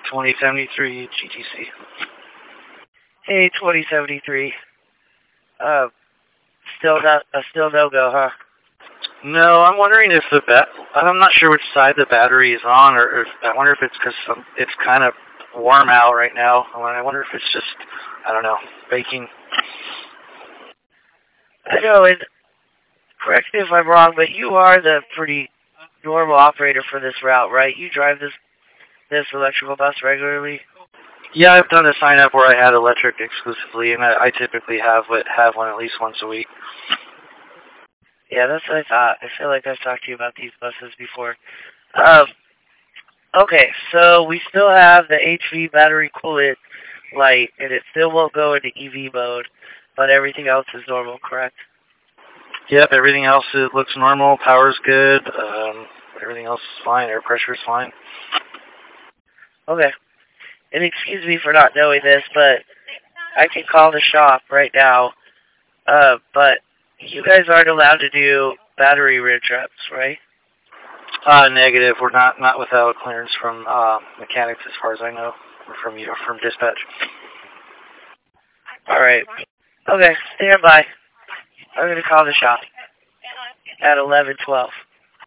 2073 GTC. Hey, 2073. Still no go, huh? No, I'm wondering if I'm not sure which side the battery is on, or if, I wonder if it's because it's kind of warm out right now. I wonder if it's just, I don't know, baking. I know, and correct me if I'm wrong, but you are the pretty normal operator for this route, right? You drive this electrical bus regularly? Yeah, I've done a sign up where I had electric exclusively, and I typically have one at least once a week. Yeah, that's what I thought. I feel like I've talked to you about these buses before. Okay, so we still have the HV battery coolant light, and it still won't go into EV mode, but everything else is normal, correct? Yep, everything else looks normal. Power's good. Everything else is fine. Air pressure is fine. Okay. And excuse me for not knowing this, but I can call the shop right now. But you guys aren't allowed to do battery ridge reps, right? Negative. We're not without clearance from mechanics, as far as I know, or from dispatch. All right. Okay, stand by. I'm gonna call the shop at 11:12.